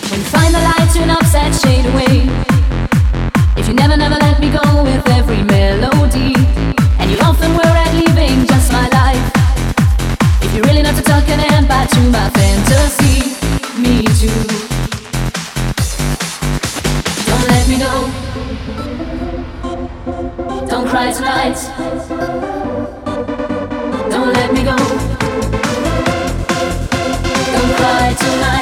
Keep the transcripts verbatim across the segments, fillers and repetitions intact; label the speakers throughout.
Speaker 1: When you find the light, turn upset shade away. If you never, never let me go with every melody, and you often were at leaving just my life. If you're really not to tuck an end back to my fantasy, me too. Don't let me go. Don't cry tonight. Don't let me go. Don't cry tonight.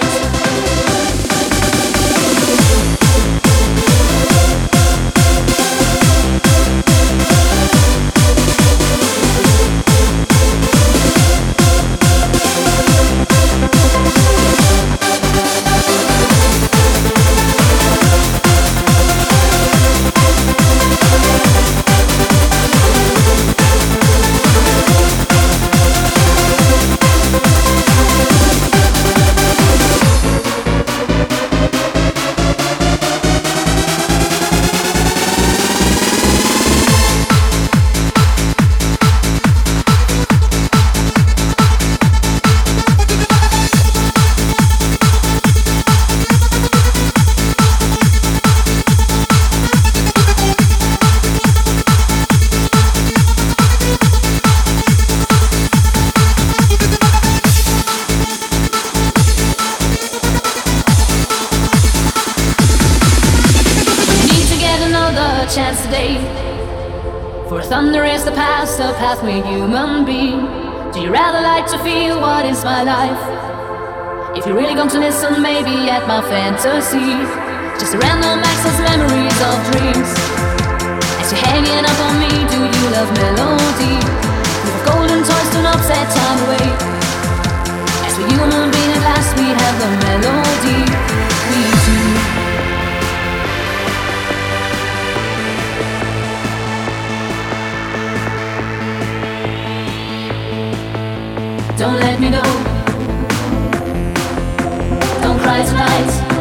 Speaker 1: Chance today, for thunder is the past, a path we're human being. Do you rather like to feel what is my life? If you're really going to listen, maybe at my fantasy, just a random access memories of dreams. As you're hanging up on me, do you love melody? With golden toys to upset time away. As we're human being at last, we have the melody. We do. Don't let me go. Don't cry tonight.